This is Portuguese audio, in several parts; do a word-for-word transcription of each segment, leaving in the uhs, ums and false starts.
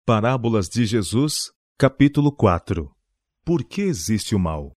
Parábolas de Jesus, capítulo quatro. Por que existe o mal?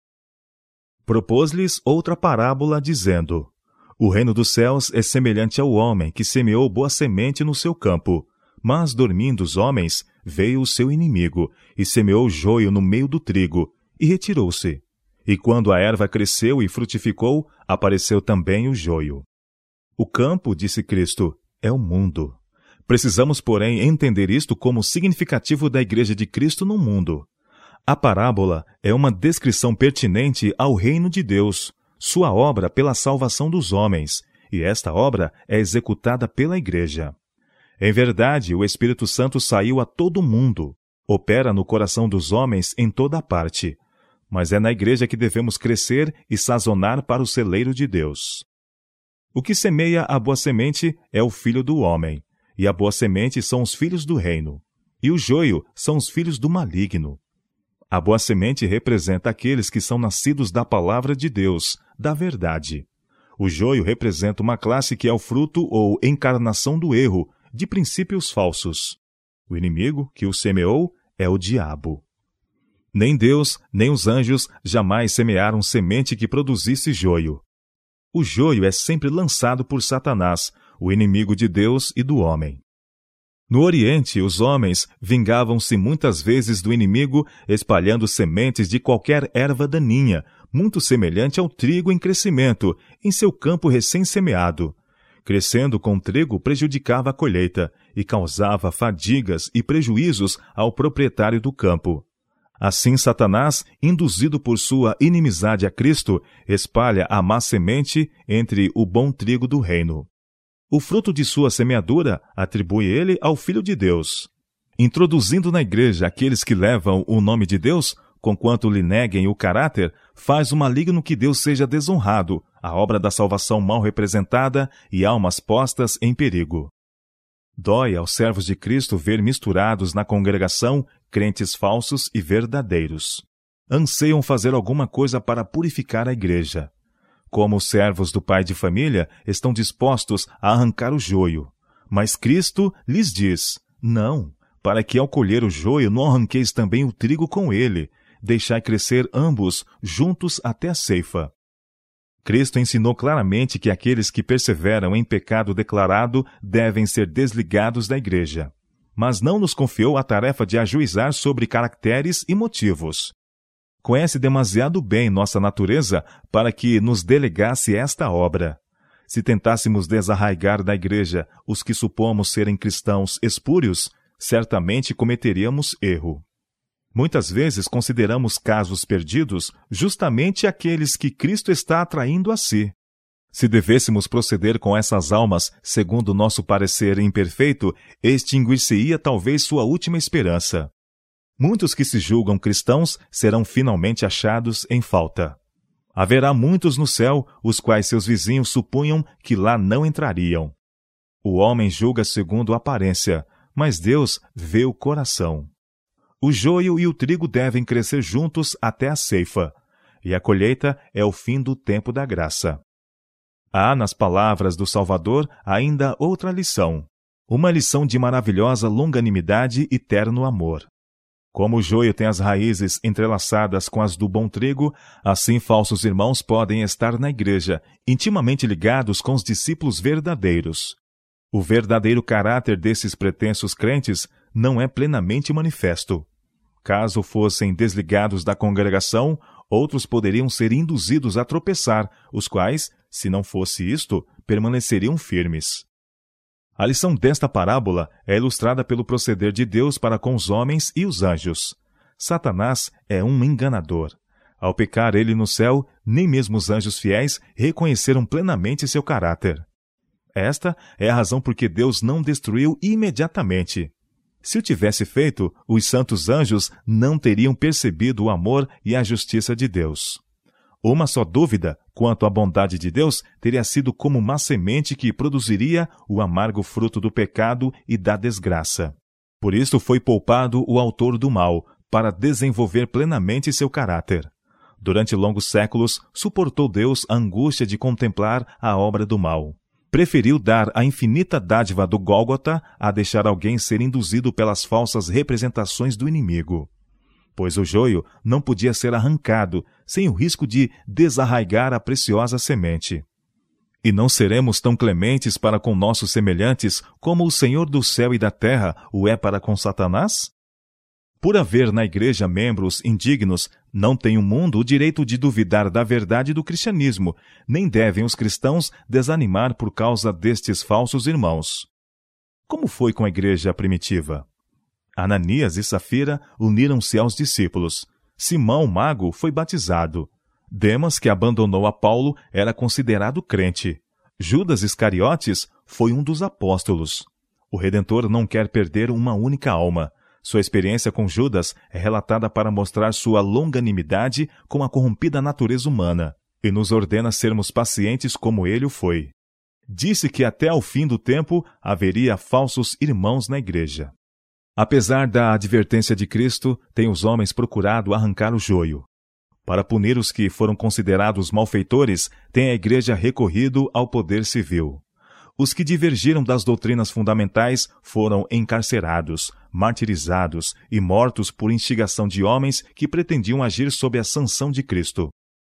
Propôs-lhes outra parábola, dizendo: O reino dos céus é semelhante ao homem que semeou boa semente no seu campo. Mas, dormindo os homens, veio o seu inimigo, e semeou joio no meio do trigo, e retirou-se. E quando a erva cresceu e frutificou, apareceu também o joio. O campo, disse Cristo, é o mundo. Precisamos, porém, entender isto como significativo da Igreja de Cristo no mundo. A parábola é uma descrição pertinente ao reino de Deus, sua obra pela salvação dos homens, e esta obra é executada pela Igreja. Em verdade, o Espírito Santo saiu a todo mundo, opera no coração dos homens em toda a parte, mas é na Igreja que devemos crescer e sazonar para o celeiro de Deus. O que semeia a boa semente é o Filho do homem, e a boa semente são os filhos do reino, e o joio são os filhos do maligno. A boa semente representa aqueles que são nascidos da palavra de Deus, da verdade. O joio representa uma classe que é o fruto ou encarnação do erro, de princípios falsos. O inimigo que o semeou é o diabo. Nem Deus, nem os anjos jamais semearam semente que produzisse joio. O joio é sempre lançado por Satanás, o inimigo de Deus e do homem. No Oriente, os homens vingavam-se muitas vezes do inimigo, espalhando sementes de qualquer erva daninha, muito semelhante ao trigo em crescimento, em seu campo recém-semeado. Crescendo com trigo, prejudicava a colheita e causava fadigas e prejuízos ao proprietário do campo. Assim, Satanás, induzido por sua inimizade a Cristo, espalha a má semente entre o bom trigo do reino. O fruto de sua semeadura atribui ele ao Filho de Deus. Introduzindo na igreja aqueles que levam o nome de Deus, conquanto lhe neguem o caráter, faz o maligno que Deus seja desonrado, a obra da salvação mal representada e almas postas em perigo. Dói aos servos de Cristo ver misturados na congregação crentes falsos e verdadeiros. Anseiam fazer alguma coisa para purificar a igreja. Como os servos do pai de família, estão dispostos a arrancar o joio. Mas Cristo lhes diz: não, para que ao colher o joio não arranqueis também o trigo com ele, deixai crescer ambos juntos até a ceifa. Cristo ensinou claramente que aqueles que perseveram em pecado declarado devem ser desligados da igreja. Mas não nos confiou a tarefa de ajuizar sobre caracteres e motivos. Conhece demasiado bem nossa natureza para que nos delegasse esta obra. Se tentássemos desarraigar da igreja os que supomos serem cristãos espúrios, certamente cometeríamos erro. Muitas vezes consideramos casos perdidos justamente aqueles que Cristo está atraindo a si. Se devêssemos proceder com essas almas segundo nosso parecer imperfeito, extinguir-se-ia talvez sua última esperança. Muitos que se julgam cristãos serão finalmente achados em falta. Haverá muitos no céu, os quais seus vizinhos supunham que lá não entrariam. O homem julga segundo a aparência, mas Deus vê o coração. O joio e o trigo devem crescer juntos até a ceifa, e a colheita é o fim do tempo da graça. Há nas palavras do Salvador ainda outra lição, uma lição de maravilhosa longanimidade e terno amor. Como o joio tem as raízes entrelaçadas com as do bom trigo, assim falsos irmãos podem estar na igreja, intimamente ligados com os discípulos verdadeiros. O verdadeiro caráter desses pretensos crentes não é plenamente manifesto. Caso fossem desligados da congregação, outros poderiam ser induzidos a tropeçar, os quais, se não fosse isto, permaneceriam firmes. A lição desta parábola é ilustrada pelo proceder de Deus para com os homens e os anjos. Satanás é um enganador. Ao pecar ele no céu, nem mesmo os anjos fiéis reconheceram plenamente seu caráter. Esta é a razão por que Deus não destruiu imediatamente. Se o tivesse feito, os santos anjos não teriam percebido o amor e a justiça de Deus. Uma só dúvida quanto à bondade de Deus teria sido como uma semente que produziria o amargo fruto do pecado e da desgraça. Por isso foi poupado o autor do mal, para desenvolver plenamente seu caráter. Durante longos séculos, suportou Deus a angústia de contemplar a obra do mal. preferiu dar a infinita dádiva do Gólgota a deixar alguém ser induzido pelas falsas representações do inimigo. Pois o joio não podia ser arrancado sem o risco de desarraigar a preciosa semente. E não seremos tão clementes para com nossos semelhantes como o Senhor do céu e da terra o é para com Satanás? Por haver na igreja membros indignos, não tem o mundo o direito de duvidar da verdade do cristianismo, nem devem os cristãos desanimar por causa destes falsos irmãos. Como foi com a igreja primitiva? Ananias e Safira uniram-se aos discípulos. Simão, mago, foi batizado. Demas, que abandonou a Paulo, era considerado crente. Judas Iscariotes foi um dos apóstolos. O Redentor não quer perder uma única alma. Sua experiência com Judas é relatada para mostrar sua longanimidade com a corrompida natureza humana, e nos ordena sermos pacientes como ele o foi. Disse que até ao fim do tempo haveria falsos irmãos na igreja. Apesar da advertência de Cristo, têm os homens procurado arrancar o joio. Para punir os que foram considerados malfeitores, tem a igreja recorrido ao poder civil. Os que divergiram das doutrinas fundamentais foram encarcerados, martirizados e mortos por instigação de homens que pretendiam agir sob a sanção de Cristo.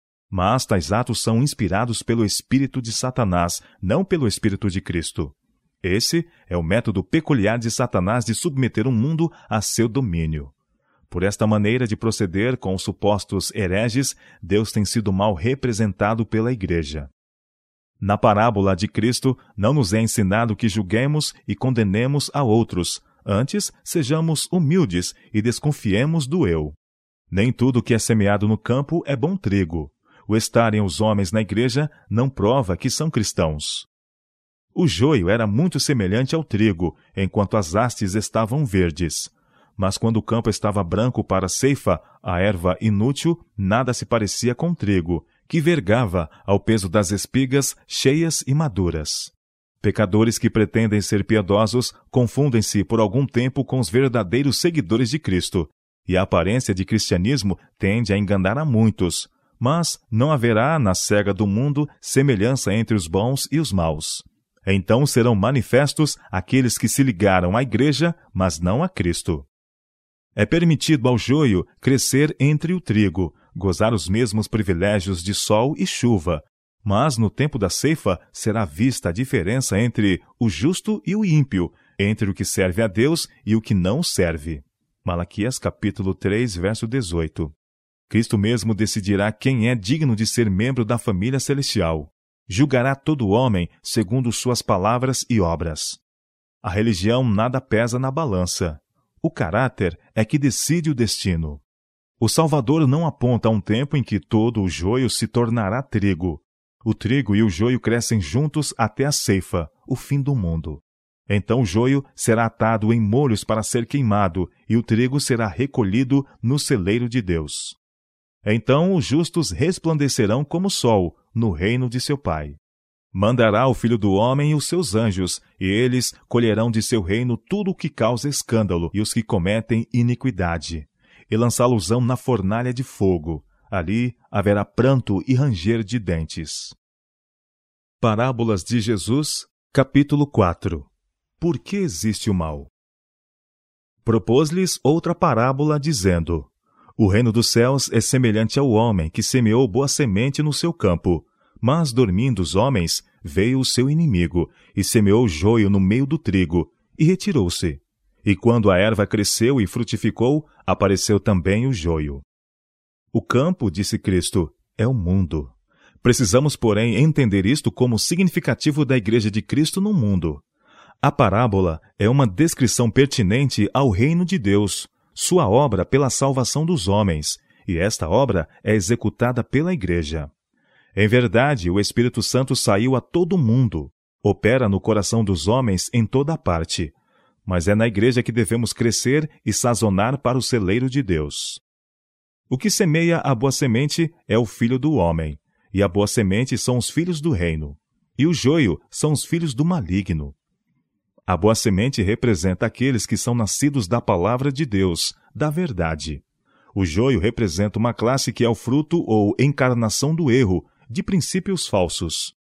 Mas tais atos são inspirados pelo espírito de Satanás, não pelo espírito de Cristo. Esse é o método peculiar de Satanás de submeter o mundo a seu domínio. Por esta maneira de proceder com os supostos hereges, Deus tem sido mal representado pela igreja. Na parábola de Cristo, não nos é ensinado que julguemos e condenemos a outros. Antes, sejamos humildes e desconfiemos do eu. Nem tudo que é semeado no campo é bom trigo. O estarem os homens na igreja não prova que são cristãos. O joio era muito semelhante ao trigo, enquanto as hastes estavam verdes. Mas quando o campo estava branco para a ceifa, a erva inútil, nada se parecia com trigo, que vergava ao peso das espigas cheias e maduras. Pecadores que pretendem ser piedosos confundem-se por algum tempo com os verdadeiros seguidores de Cristo, e a aparência de cristianismo tende a enganar a muitos, mas não haverá na cega do mundo semelhança entre os bons e os maus. Então serão manifestos aqueles que se ligaram à igreja, mas não a Cristo. É permitido ao joio crescer entre o trigo, gozar os mesmos privilégios de sol e chuva, mas no tempo da ceifa será vista a diferença entre o justo e o ímpio, entre o que serve a Deus e o que não serve. Malaquias capítulo três, verso dezoito. Cristo mesmo decidirá quem é digno de ser membro da família celestial. Julgará todo homem segundo suas palavras e obras. A religião nada pesa na balança. O caráter é que decide o destino. O Salvador não aponta a um tempo em que todo o joio se tornará trigo. O trigo e o joio crescem juntos até a ceifa, o fim do mundo. Então o joio será atado em molhos para ser queimado, e o trigo será recolhido no celeiro de Deus. Então os justos resplandecerão como o sol no reino de seu Pai. Mandará o Filho do Homem os seus anjos, e eles colherão de seu reino tudo o que causa escândalo e os que cometem iniquidade, e lançá-los-ão na fornalha de fogo. Ali haverá pranto e ranger de dentes. Parábolas de Jesus, capítulo quatro. Por que existe o mal? Propôs-lhes outra parábola, dizendo: O reino dos céus é semelhante ao homem que semeou boa semente no seu campo. Mas, dormindo os homens, veio o seu inimigo, e semeou joio no meio do trigo, e retirou-se. E quando a erva cresceu e frutificou, apareceu também o joio. O campo, disse Cristo, é o mundo. Precisamos, porém, entender isto como significativo da Igreja de Cristo no mundo. A parábola é uma descrição pertinente ao reino de Deus, sua obra pela salvação dos homens, e esta obra é executada pela Igreja. Em verdade, o Espírito Santo saiu a todo mundo, opera no coração dos homens em toda parte, mas é na Igreja que devemos crescer e sazonar para o celeiro de Deus. O que semeia a boa semente é o Filho do homem, e a boa semente são os filhos do reino, e o joio são os filhos do maligno. A boa semente representa aqueles que são nascidos da palavra de Deus, da verdade. O joio representa uma classe que é o fruto ou encarnação do erro, de princípios falsos.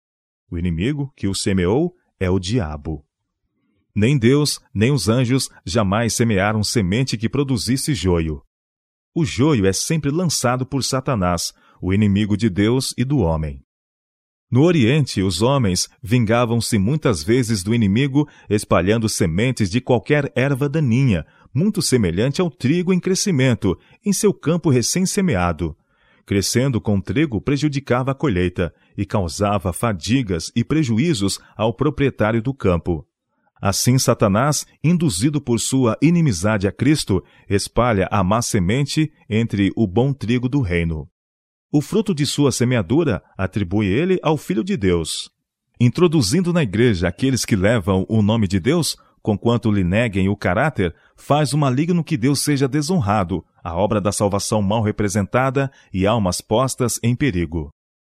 O inimigo que o semeou é o diabo. Nem Deus, nem os anjos jamais semearam semente que produzisse joio. O joio é sempre lançado por Satanás, o inimigo de Deus e do homem. No Oriente, os homens vingavam-se muitas vezes do inimigo espalhando sementes de qualquer erva daninha, muito semelhante ao trigo em crescimento, em seu campo recém-semeado. Crescendo com trigo prejudicava a colheita e causava fadigas e prejuízos ao proprietário do campo. Assim, Satanás, induzido por sua inimizade a Cristo, espalha a má semente entre o bom trigo do reino. O fruto de sua semeadura atribui ele ao Filho de Deus. Introduzindo na igreja aqueles que levam o nome de Deus, conquanto lhe neguem o caráter, faz o maligno que Deus seja desonrado, a obra da salvação mal representada e almas postas em perigo.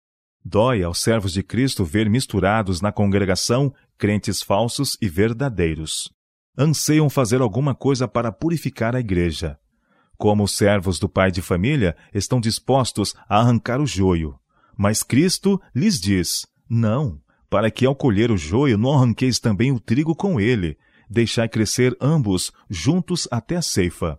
Dói aos servos de Cristo ver misturados na congregação crentes falsos e verdadeiros. Anseiam fazer alguma coisa para purificar a igreja. Como os servos do pai de família, estão dispostos a arrancar o joio. Mas Cristo lhes diz, não, para que ao colher o joio não arranqueis também o trigo com ele, deixai crescer ambos juntos até a ceifa.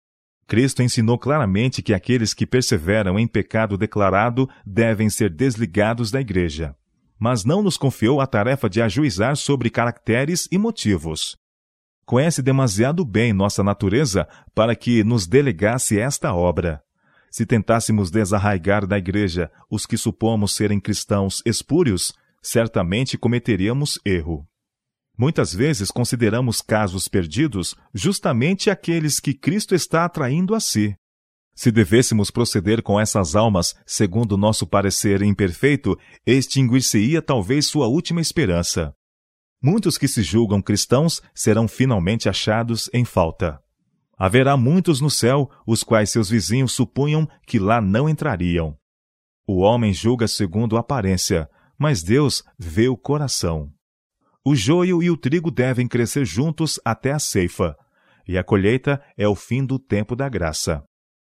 Cristo ensinou claramente que aqueles que perseveram em pecado declarado devem ser desligados da igreja. Mas não nos confiou a tarefa de ajuizar sobre caracteres e motivos. Conhece demasiado bem nossa natureza para que nos delegasse esta obra. Se tentássemos desarraigar da igreja os que supomos serem cristãos espúrios, certamente cometeríamos erro. Muitas vezes consideramos casos perdidos justamente aqueles que Cristo está atraindo a si. Se devêssemos proceder com essas almas segundo nosso parecer imperfeito, extinguir-se-ia talvez sua última esperança. Muitos que se julgam cristãos serão finalmente achados em falta. Haverá muitos no céu, os quais seus vizinhos supunham que lá não entrariam. O homem julga segundo a aparência, mas Deus vê o coração. O joio e o trigo devem crescer juntos até a ceifa, e a colheita é o fim do tempo da graça.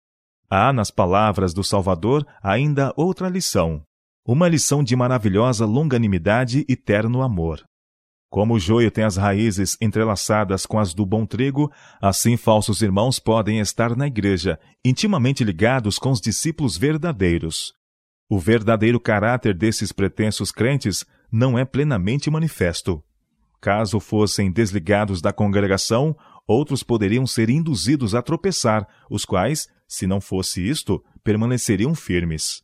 Há, nas palavras do Salvador, ainda outra lição, uma lição de maravilhosa longanimidade e terno amor. Como o joio tem as raízes entrelaçadas com as do bom trigo, assim falsos irmãos podem estar na igreja, intimamente ligados com os discípulos verdadeiros. O verdadeiro caráter desses pretensos crentes não é plenamente manifesto. Caso fossem desligados da congregação, outros poderiam ser induzidos a tropeçar, os quais, se não fosse isto, permaneceriam firmes.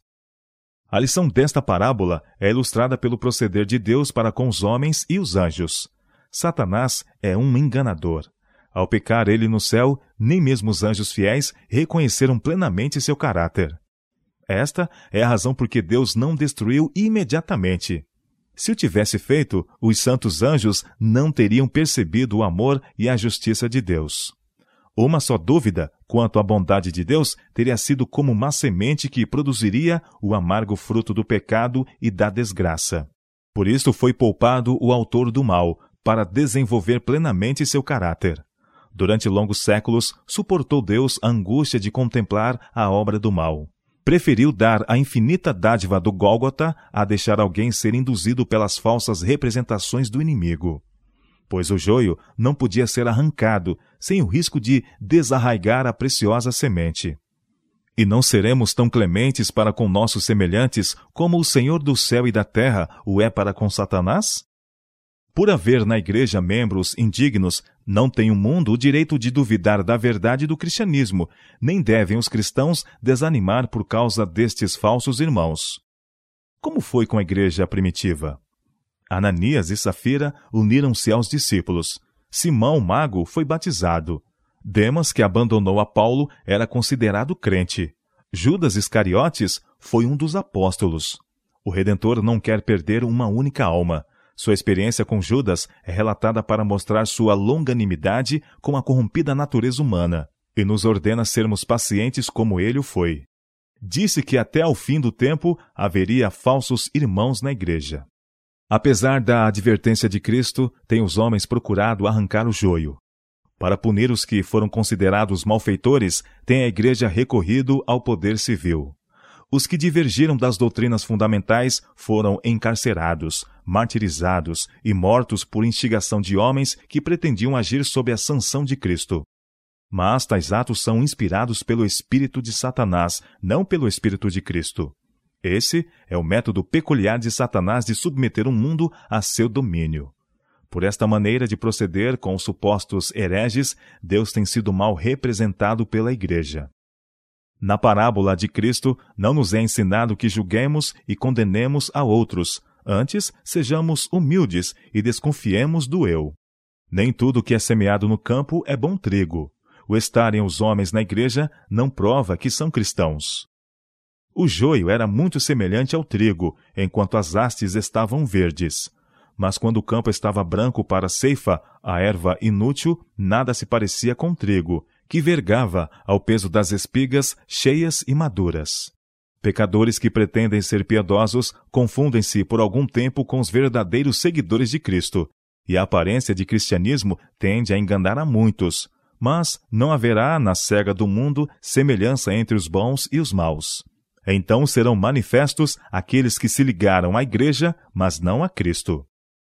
A lição desta parábola é ilustrada pelo proceder de Deus para com os homens e os anjos. Satanás é um enganador. Ao pecar ele no céu, nem mesmo os anjos fiéis reconheceram plenamente seu caráter. Esta é a razão por que Deus não destruiu imediatamente. Se o tivesse feito, os santos anjos não teriam percebido o amor e a justiça de Deus. Uma só dúvida quanto à bondade de Deus teria sido como uma semente que produziria o amargo fruto do pecado e da desgraça. Por isso foi poupado o autor do mal, para desenvolver plenamente seu caráter. Durante longos séculos, suportou Deus a angústia de contemplar a obra do mal. Preferiu dar a infinita dádiva do Gólgota a deixar alguém ser induzido pelas falsas representações do inimigo. Pois o joio não podia ser arrancado sem o risco de desarraigar a preciosa semente. E não seremos tão clementes para com nossos semelhantes como o Senhor do céu e da terra o é para com Satanás? Por haver na igreja membros indignos, não tem o mundo o direito de duvidar da verdade do cristianismo, nem devem os cristãos desanimar por causa destes falsos irmãos. Como foi com a igreja primitiva? Ananias e Safira uniram-se aos discípulos. Simão, mago, foi batizado. Demas, que abandonou a Paulo, era considerado crente. Judas Iscariotes foi um dos apóstolos. O Redentor não quer perder uma única alma. Sua experiência com Judas é relatada para mostrar sua longanimidade com a corrompida natureza humana, e nos ordena sermos pacientes como ele o foi. Disse que até ao fim do tempo haveria falsos irmãos na igreja. Apesar da advertência de Cristo, têm os homens procurado arrancar o joio. Para punir os que foram considerados malfeitores, tem a igreja recorrido ao poder civil. os que divergiram das doutrinas fundamentais foram encarcerados, martirizados e mortos por instigação de homens que pretendiam agir sob a sanção de Cristo. Mas tais atos são inspirados pelo espírito de Satanás, não pelo espírito de Cristo. Esse é o método peculiar de Satanás de submeter o mundo a seu domínio. Por esta maneira de proceder com os supostos hereges, Deus tem sido mal representado pela Igreja. Na parábola de Cristo, não nos é ensinado que julguemos e condenemos a outros. Antes, sejamos humildes e desconfiemos do eu. Nem tudo que é semeado no campo é bom trigo. O estarem os homens na igreja não prova que são cristãos. O joio era muito semelhante ao trigo, enquanto as hastes estavam verdes. Mas quando o campo estava branco para a ceifa, a erva inútil, nada se parecia com trigo, que vergava ao peso das espigas cheias e maduras. Pecadores que pretendem ser piedosos confundem-se por algum tempo com os verdadeiros seguidores de Cristo, e a aparência de cristianismo tende a enganar a muitos, mas não haverá na cega do mundo semelhança entre os bons e os maus. Então serão manifestos aqueles que se ligaram à igreja, mas não a Cristo.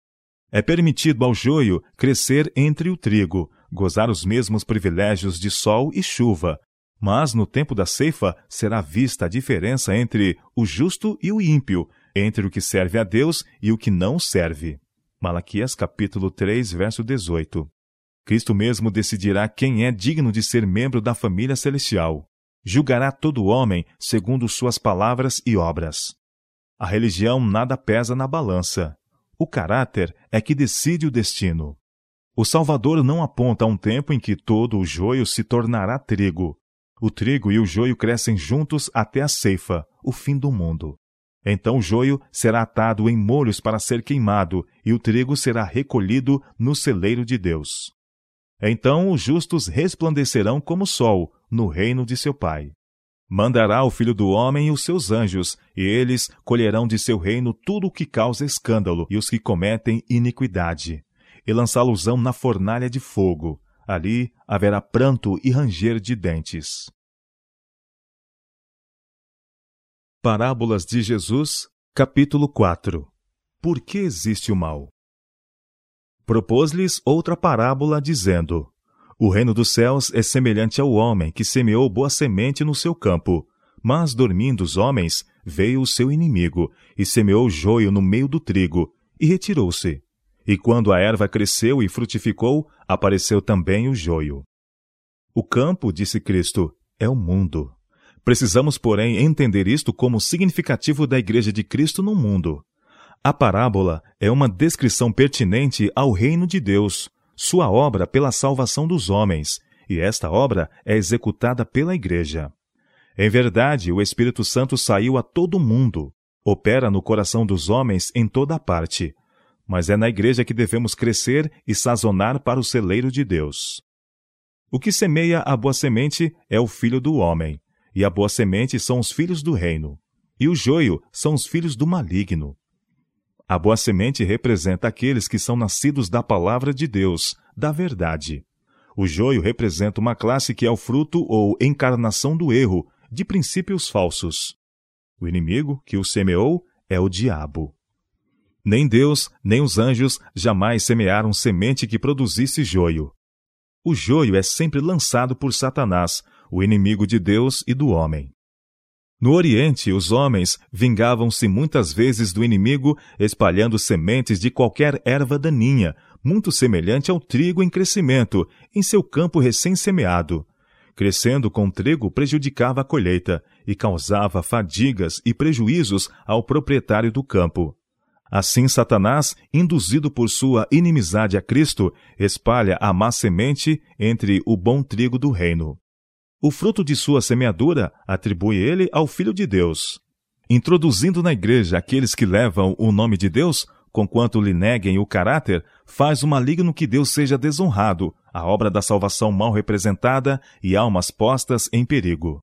É permitido ao joio crescer entre o trigo, gozar os mesmos privilégios de sol e chuva, mas no tempo da ceifa será vista a diferença entre o justo e o ímpio, entre o que serve a Deus e o que não serve. Malaquias capítulo três, verso dezoito. Cristo mesmo decidirá quem é digno de ser membro da família celestial. Julgará todo homem segundo suas palavras e obras. A religião nada pesa na balança. O caráter é que decide o destino. O Salvador não aponta a um tempo em que todo o joio se tornará trigo. O trigo e o joio crescem juntos até a ceifa, o fim do mundo. Então o joio será atado em molhos para ser queimado, e o trigo será recolhido no celeiro de Deus. Então os justos resplandecerão como o sol no reino de seu Pai. Mandará o Filho do Homem e os seus anjos, e eles colherão de seu reino tudo o que causa escândalo e os que cometem iniquidade, e lançá-los-ão na fornalha de fogo. Ali haverá pranto e ranger de dentes. Parábolas de Jesus, capítulo quatro. Por que existe o mal? Propôs-lhes outra parábola, dizendo: O reino dos céus é semelhante ao homem que semeou boa semente no seu campo. Mas, dormindo os homens, veio o seu inimigo, e semeou joio no meio do trigo, e retirou-se. E quando a erva cresceu e frutificou, apareceu também o joio. O campo, disse Cristo, é o mundo. Precisamos, porém, entender isto como significativo da Igreja de Cristo no mundo. A parábola é uma descrição pertinente ao reino de Deus, sua obra pela salvação dos homens, e esta obra é executada pela Igreja. Em verdade, o Espírito Santo saiu a todo mundo, opera no coração dos homens em toda parte, mas é na Igreja que devemos crescer e sazonar para o celeiro de Deus. O que semeia a boa semente é o Filho do homem, e a boa semente são os filhos do reino, e o joio são os filhos do maligno. A boa semente representa aqueles que são nascidos da palavra de Deus, da verdade. O joio representa uma classe que é o fruto ou encarnação do erro, de princípios falsos. O inimigo que o semeou é o diabo. Nem Deus, nem os anjos jamais semearam semente que produzisse joio. O joio é sempre lançado por Satanás, o inimigo de Deus e do homem. No Oriente, os homens vingavam-se muitas vezes do inimigo, espalhando sementes de qualquer erva daninha, muito semelhante ao trigo em crescimento, em seu campo recém-semeado. Crescendo com trigo, prejudicava a colheita e causava fadigas e prejuízos ao proprietário do campo. Assim, Satanás, induzido por sua inimizade a Cristo, espalha a má semente entre o bom trigo do reino. O fruto de sua semeadura atribui ele ao Filho de Deus. Introduzindo na igreja aqueles que levam o nome de Deus, conquanto lhe neguem o caráter, faz o maligno que Deus seja desonrado, a obra da salvação mal representada e almas postas em perigo.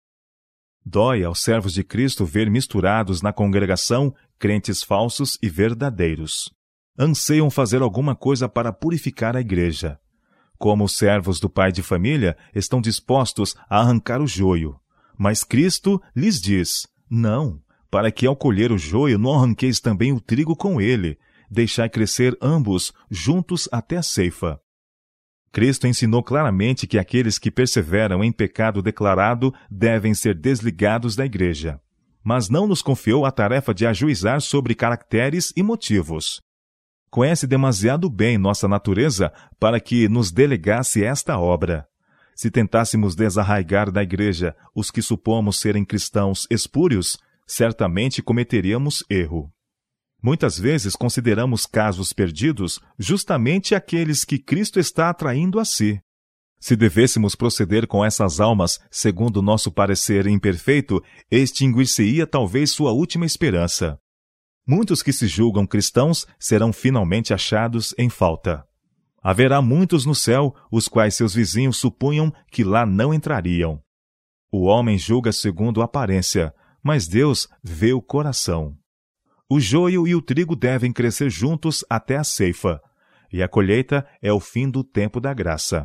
Dói aos servos de Cristo ver misturados na congregação crentes falsos e verdadeiros. Anseiam fazer alguma coisa para purificar a igreja. Como os servos do pai de família, estão dispostos a arrancar o joio. Mas Cristo lhes diz: Não, para que ao colher o joio não arranqueis também o trigo com ele, deixai crescer ambos juntos até a ceifa. Cristo ensinou claramente que aqueles que perseveram em pecado declarado devem ser desligados da igreja, mas não nos confiou a tarefa de ajuizar sobre caracteres e motivos. Conhece demasiado bem nossa natureza para que nos delegasse esta obra. Se tentássemos desarraigar da igreja os que supomos serem cristãos espúrios, certamente cometeríamos erro. Muitas vezes consideramos casos perdidos justamente aqueles que Cristo está atraindo a si. Se devêssemos proceder com essas almas segundo nosso parecer imperfeito, extinguir-se-ia talvez sua última esperança. Muitos que se julgam cristãos serão finalmente achados em falta. Haverá muitos no céu, os quais seus vizinhos supunham que lá não entrariam. O homem julga segundo a aparência, mas Deus vê o coração. O joio e o trigo devem crescer juntos até a ceifa, e a colheita é o fim do tempo da graça.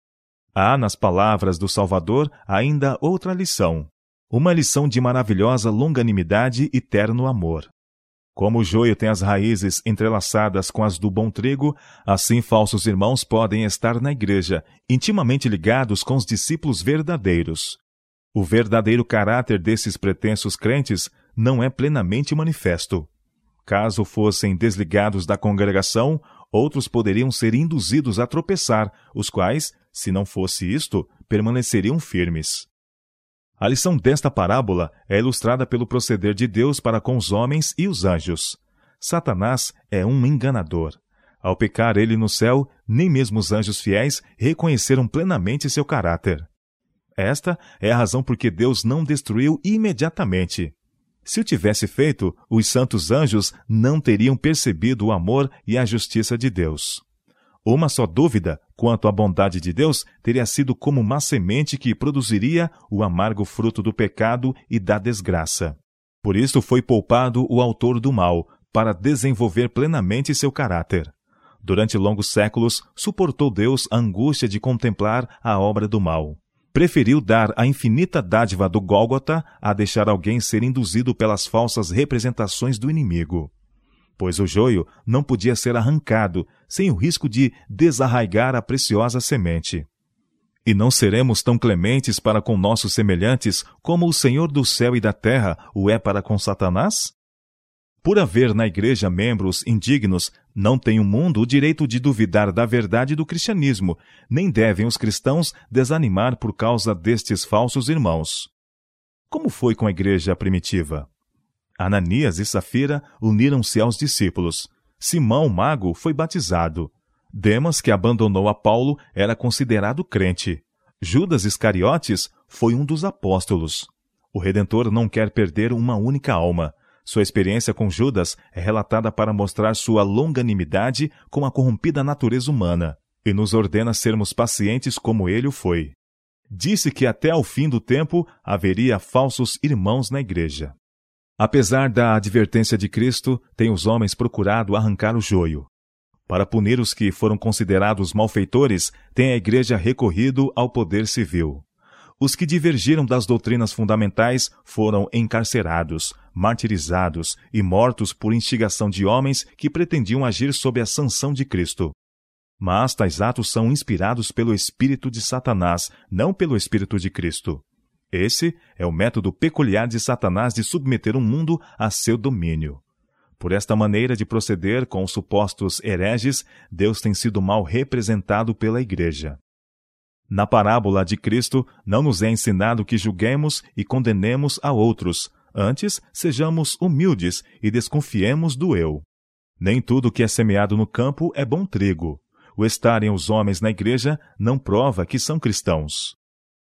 Há, nas palavras do Salvador, ainda outra lição, uma lição de maravilhosa longanimidade e terno amor. Como o joio tem as raízes entrelaçadas com as do bom trigo, assim falsos irmãos podem estar na igreja, intimamente ligados com os discípulos verdadeiros. O verdadeiro caráter desses pretensos crentes não é plenamente manifesto. Caso fossem desligados da congregação, outros poderiam ser induzidos a tropeçar, os quais, se não fosse isto, permaneceriam firmes. A lição desta parábola é ilustrada pelo proceder de Deus para com os homens e os anjos. Satanás é um enganador. Ao pecar ele no céu, nem mesmo os anjos fiéis reconheceram plenamente seu caráter. Esta é a razão por que Deus não destruiu imediatamente. Se o tivesse feito, os santos anjos não teriam percebido o amor e a justiça de Deus. Uma só dúvida quanto à bondade de Deus teria sido como uma semente que produziria o amargo fruto do pecado e da desgraça. Por isso foi poupado o autor do mal, para desenvolver plenamente seu caráter. Durante longos séculos, suportou Deus a angústia de contemplar a obra do mal. Preferiu dar a infinita dádiva do Gólgota a deixar alguém ser induzido pelas falsas representações do inimigo. Pois o joio não podia ser arrancado sem o risco de desarraigar a preciosa semente. E não seremos tão clementes para com nossos semelhantes como o Senhor do céu e da terra o é para com Satanás? Por haver na igreja membros indignos, não tem o mundo o direito de duvidar da verdade do cristianismo, nem devem os cristãos desanimar por causa destes falsos irmãos. Como foi com a igreja primitiva? Ananias e Safira uniram-se aos discípulos. Simão, mago, foi batizado. Demas, que abandonou a Paulo, era considerado crente. Judas Iscariotes foi um dos apóstolos. O Redentor não quer perder uma única alma. Sua experiência com Judas é relatada para mostrar sua longanimidade com a corrompida natureza humana, e nos ordena sermos pacientes como ele o foi. Disse que até ao fim do tempo haveria falsos irmãos na igreja. Apesar da advertência de Cristo, têm os homens procurado arrancar o joio. Para punir os que foram considerados malfeitores, tem a igreja recorrido ao poder civil. Os que divergiram das doutrinas fundamentais foram encarcerados, martirizados e mortos por instigação de homens que pretendiam agir sob a sanção de Cristo. Mas tais atos são inspirados pelo espírito de Satanás, não pelo espírito de Cristo. Esse é o método peculiar de Satanás de submeter o mundo a seu domínio. Por esta maneira de proceder com os supostos hereges, Deus tem sido mal representado pela igreja. Na parábola de Cristo, não nos é ensinado que julguemos e condenemos a outros. Antes, sejamos humildes e desconfiemos do eu. Nem tudo que é semeado no campo é bom trigo. O estarem os homens na igreja não prova que são cristãos.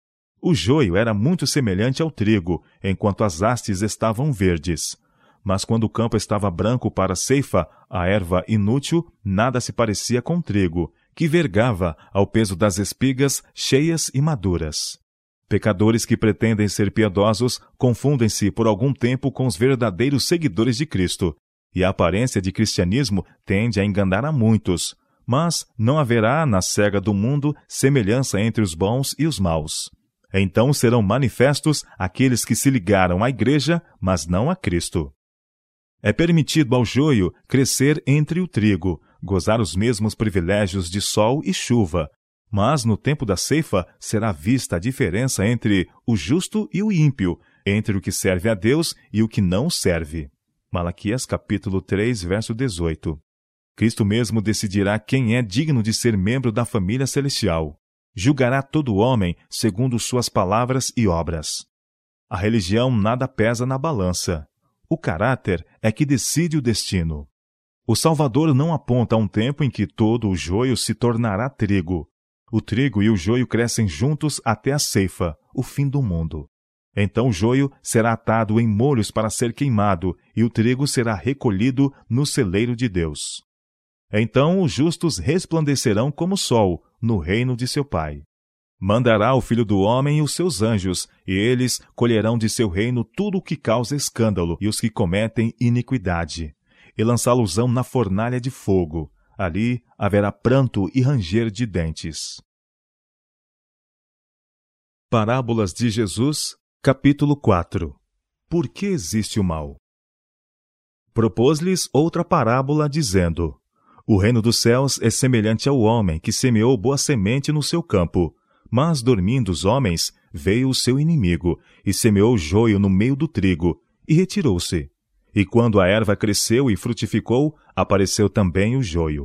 O joio era muito semelhante ao trigo, enquanto as hastes estavam verdes. Mas quando o campo estava branco para a ceifa, a erva inútil, nada se parecia com o trigo, que vergava ao peso das espigas cheias e maduras. Pecadores que pretendem ser piedosos confundem-se por algum tempo com os verdadeiros seguidores de Cristo, e a aparência de cristianismo tende a enganar a muitos, mas não haverá na cega do mundo semelhança entre os bons e os maus. Então serão manifestos aqueles que se ligaram à igreja, mas não a Cristo. É permitido ao joio crescer entre o trigo, gozar os mesmos privilégios de sol e chuva, mas no tempo da ceifa será vista a diferença entre o justo e o ímpio, entre o que serve a Deus e o que não serve. Malaquias capítulo três, verso dezoito. Cristo mesmo decidirá quem é digno de ser membro da família celestial. Julgará todo homem segundo suas palavras e obras. A religião nada pesa na balança. O caráter é que decide o destino. O Salvador não aponta a um tempo em que todo o joio se tornará trigo. O trigo e o joio crescem juntos até a ceifa, o fim do mundo. Então o joio será atado em molhos para ser queimado, e o trigo será recolhido no celeiro de Deus. Então os justos resplandecerão como o sol no reino de seu Pai. Mandará o Filho do Homem e os seus anjos, e eles colherão de seu reino tudo o que causa escândalo e os que cometem iniquidade, e lançá-los-ão na fornalha de fogo. Ali haverá pranto e ranger de dentes. Parábolas de Jesus, capítulo quatro. Por que existe o mal? Propôs-lhes outra parábola, dizendo: O reino dos céus é semelhante ao homem que semeou boa semente no seu campo. Mas, dormindo os homens, veio o seu inimigo, e semeou joio no meio do trigo, e retirou-se. E quando a erva cresceu e frutificou, apareceu também o joio.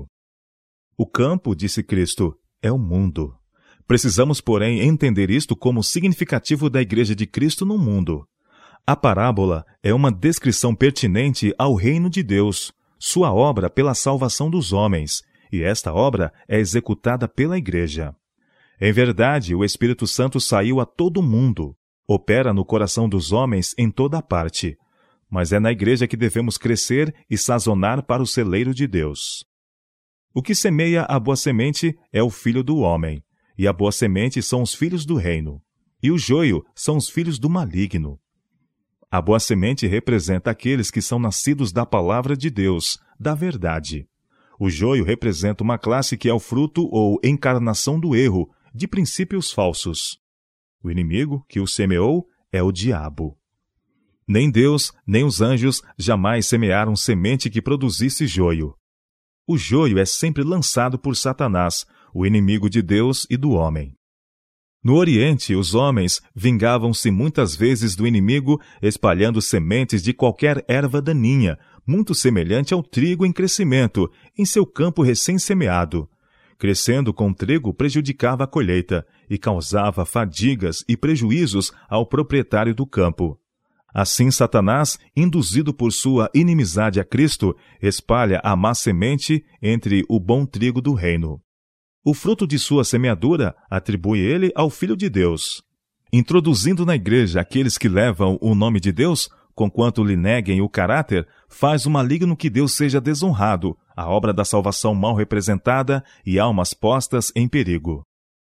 O campo, disse Cristo, é o mundo. Precisamos, porém, entender isto como significativo da Igreja de Cristo no mundo. A parábola é uma descrição pertinente ao reino de Deus, sua obra pela salvação dos homens, e esta obra é executada pela Igreja. Em verdade, o Espírito Santo saiu a todo mundo, opera no coração dos homens em toda parte, mas é na Igreja que devemos crescer e sazonar para o celeiro de Deus. O que semeia a boa semente é o Filho do homem, e a boa semente são os filhos do reino, e o joio são os filhos do maligno. A boa semente representa aqueles que são nascidos da palavra de Deus, da verdade. O joio representa uma classe que é o fruto ou encarnação do erro, de princípios falsos. O inimigo que o semeou é o diabo. Nem Deus, nem os anjos jamais semearam semente que produzisse joio. O joio é sempre lançado por Satanás, o inimigo de Deus e do homem. No Oriente, os homens vingavam-se muitas vezes do inimigo espalhando sementes de qualquer erva daninha, muito semelhante ao trigo em crescimento, em seu campo recém-semeado. Crescendo com trigo prejudicava a colheita e causava fadigas e prejuízos ao proprietário do campo. Assim, Satanás, induzido por sua inimizade a Cristo, espalha a má semente entre o bom trigo do reino. O fruto de sua semeadura atribui ele ao Filho de Deus. Introduzindo na igreja aqueles que levam o nome de Deus, conquanto lhe neguem o caráter, faz o maligno que Deus seja desonrado, a obra da salvação mal representada e almas postas em perigo.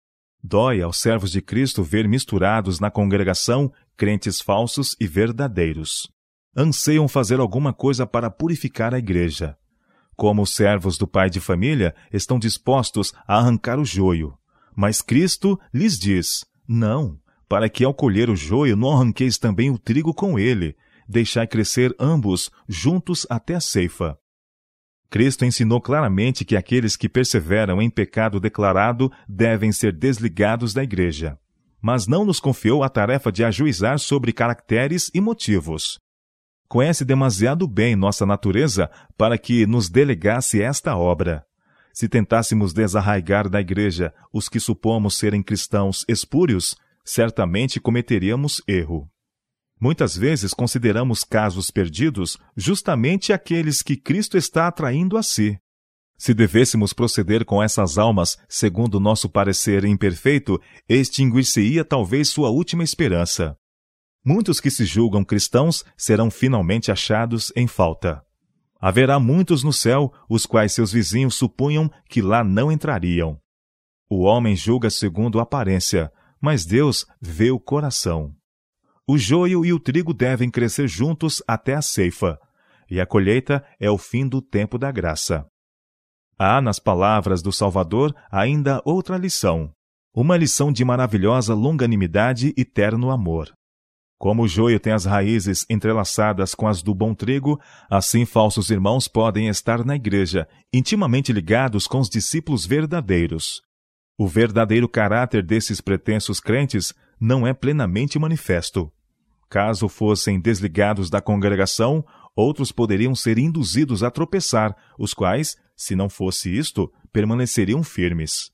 Dói aos servos de Cristo ver misturados na congregação crentes falsos e verdadeiros. Anseiam fazer alguma coisa para purificar a igreja. Como os servos do pai de família estão dispostos a arrancar o joio. Mas Cristo lhes diz: não, para que ao colher o joio não arranqueis também o trigo com ele, deixai crescer ambos juntos até a ceifa. Cristo ensinou claramente que aqueles que perseveram em pecado declarado devem ser desligados da igreja. Mas não nos confiou a tarefa de ajuizar sobre caracteres e motivos. Conhece demasiado bem nossa natureza para que nos delegasse esta obra. Se tentássemos desarraigar da igreja os que supomos serem cristãos espúrios, certamente cometeríamos erro. Muitas vezes consideramos casos perdidos justamente aqueles que Cristo está atraindo a si. Se devêssemos proceder com essas almas segundo nosso parecer imperfeito, extinguir-se-ia talvez sua última esperança. Muitos que se julgam cristãos serão finalmente achados em falta. Haverá muitos no céu, os quais seus vizinhos supunham que lá não entrariam. O homem julga segundo a aparência, mas Deus vê o coração. O joio e o trigo devem crescer juntos até a ceifa, e a colheita é o fim do tempo da graça. Há nas palavras do Salvador ainda outra lição. Uma lição de maravilhosa longanimidade e terno amor. Como o joio tem as raízes entrelaçadas com as do bom trigo, assim falsos irmãos podem estar na igreja, intimamente ligados com os discípulos verdadeiros. O verdadeiro caráter desses pretensos crentes não é plenamente manifesto. Caso fossem desligados da congregação, outros poderiam ser induzidos a tropeçar, os quais, se não fosse isto, permaneceriam firmes.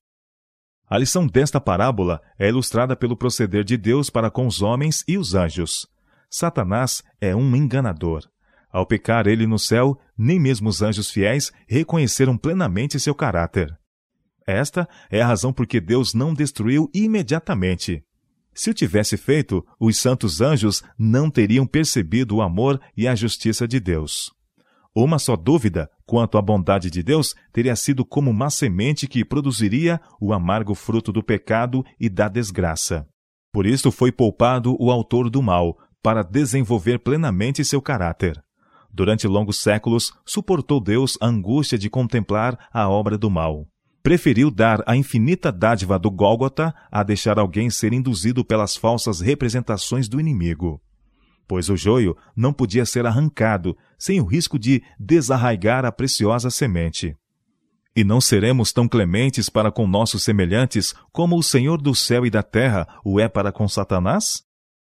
A lição desta parábola é ilustrada pelo proceder de Deus para com os homens e os anjos. Satanás é um enganador. Ao pecar ele no céu, nem mesmo os anjos fiéis reconheceram plenamente seu caráter. Esta é a razão por que Deus não destruiu imediatamente. Se o tivesse feito, os santos anjos não teriam percebido o amor e a justiça de Deus. Uma só dúvida quanto à bondade de Deus teria sido como uma semente que produziria o amargo fruto do pecado e da desgraça. Por isso foi poupado o autor do mal, para desenvolver plenamente seu caráter. Durante longos séculos, suportou Deus a angústia de contemplar a obra do mal. Preferiu dar a infinita dádiva do Gólgota a deixar alguém ser induzido pelas falsas representações do inimigo. Pois o joio não podia ser arrancado sem o risco de desarraigar a preciosa semente. E não seremos tão clementes para com nossos semelhantes como o Senhor do céu e da terra o é para com Satanás?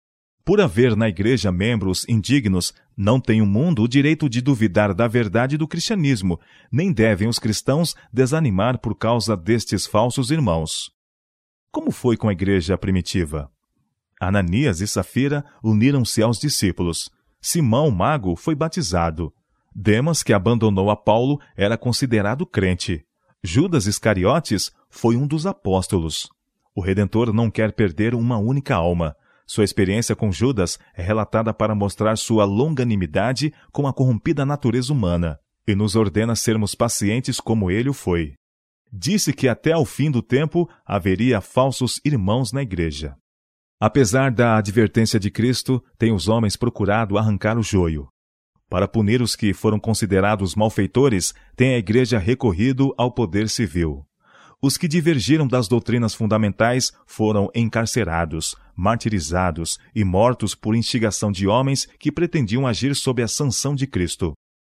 Por haver na igreja membros indignos, não tem o mundo o direito de duvidar da verdade do cristianismo, nem devem os cristãos desanimar por causa destes falsos irmãos. Como foi com a igreja primitiva? Ananias e Safira uniram-se aos discípulos. Simão, mago, foi batizado. Demas, que abandonou a Paulo, era considerado crente. Judas Iscariotes foi um dos apóstolos. O Redentor não quer perder uma única alma. Sua experiência com Judas é relatada para mostrar sua longanimidade com a corrompida natureza humana, e nos ordena sermos pacientes como ele o foi. Disse que até ao fim do tempo haveria falsos irmãos na igreja. Apesar da advertência de Cristo, têm os homens procurado arrancar o joio. Para punir os que foram considerados malfeitores, tem a igreja recorrido ao poder civil. Os que divergiram das doutrinas fundamentais foram encarcerados, martirizados e mortos por instigação de homens que pretendiam agir sob a sanção de Cristo.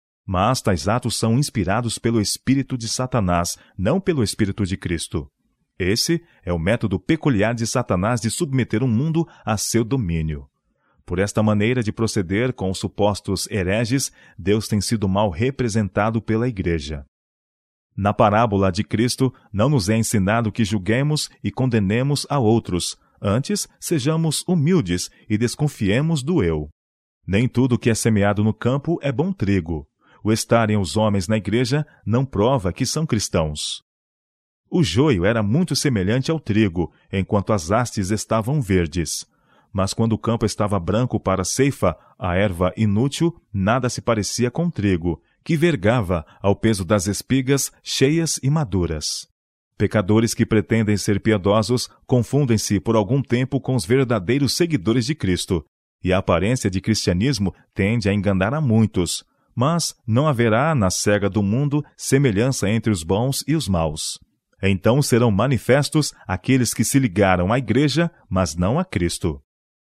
Mas tais atos são inspirados pelo espírito de Satanás, não pelo espírito de Cristo. Esse é o método peculiar de Satanás de submeter o mundo a seu domínio. Por esta maneira de proceder com os supostos hereges, Deus tem sido mal representado pela igreja. Na parábola de Cristo, não nos é ensinado que julguemos e condenemos a outros. Antes, sejamos humildes e desconfiemos do eu. Nem tudo que é semeado no campo é bom trigo. O estarem os homens na igreja não prova que são cristãos. O joio era muito semelhante ao trigo, enquanto as hastes estavam verdes. Mas quando o campo estava branco para a ceifa, a erva inútil, nada se parecia com o trigo, que vergava ao peso das espigas cheias e maduras. Pecadores que pretendem ser piedosos confundem-se por algum tempo com os verdadeiros seguidores de Cristo, e a aparência de cristianismo tende a enganar a muitos, mas não haverá na cega do mundo semelhança entre os bons e os maus. Então serão manifestos aqueles que se ligaram à igreja, mas não a Cristo.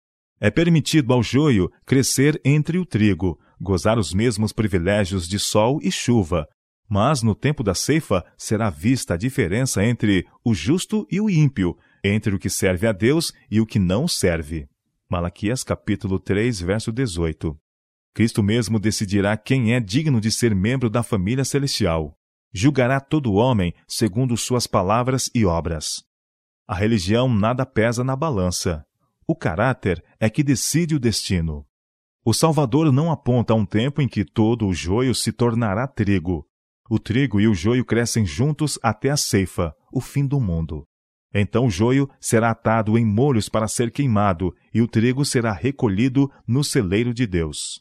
É permitido ao joio crescer entre o trigo, gozar os mesmos privilégios de sol e chuva, mas no tempo da ceifa será vista a diferença entre o justo e o ímpio, entre o que serve a Deus e o que não serve. Malaquias capítulo três, verso dezoito. Cristo mesmo decidirá quem é digno de ser membro da família celestial. Julgará todo homem segundo suas palavras e obras. A religião nada pesa na balança. O caráter é que decide o destino. O Salvador não aponta a um tempo em que todo o joio se tornará trigo. O trigo e o joio crescem juntos até a ceifa, o fim do mundo. Então o joio será atado em molhos para ser queimado, e o trigo será recolhido no celeiro de Deus.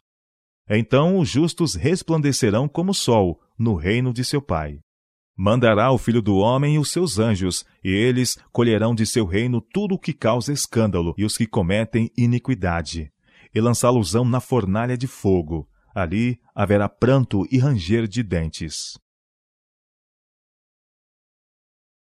Então os justos resplandecerão como o sol no reino de seu Pai. Mandará o Filho do Homem e os seus anjos, e eles colherão de seu reino tudo o que causa escândalo e os que cometem iniquidade, e lançá-los-ão na fornalha de fogo. Ali haverá pranto e ranger de dentes.